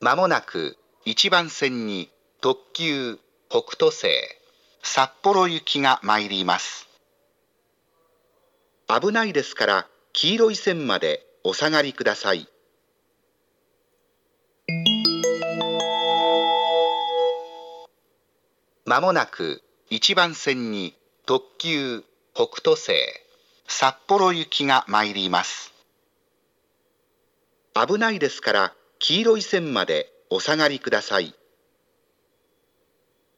まもなく1番線に特急北斗星札幌行きが参ります。危ないですから黄色い線までお下がりください。まもなく1番線に特急北斗星札幌行きが参ります。危ないですから黄色い線までお下がりください。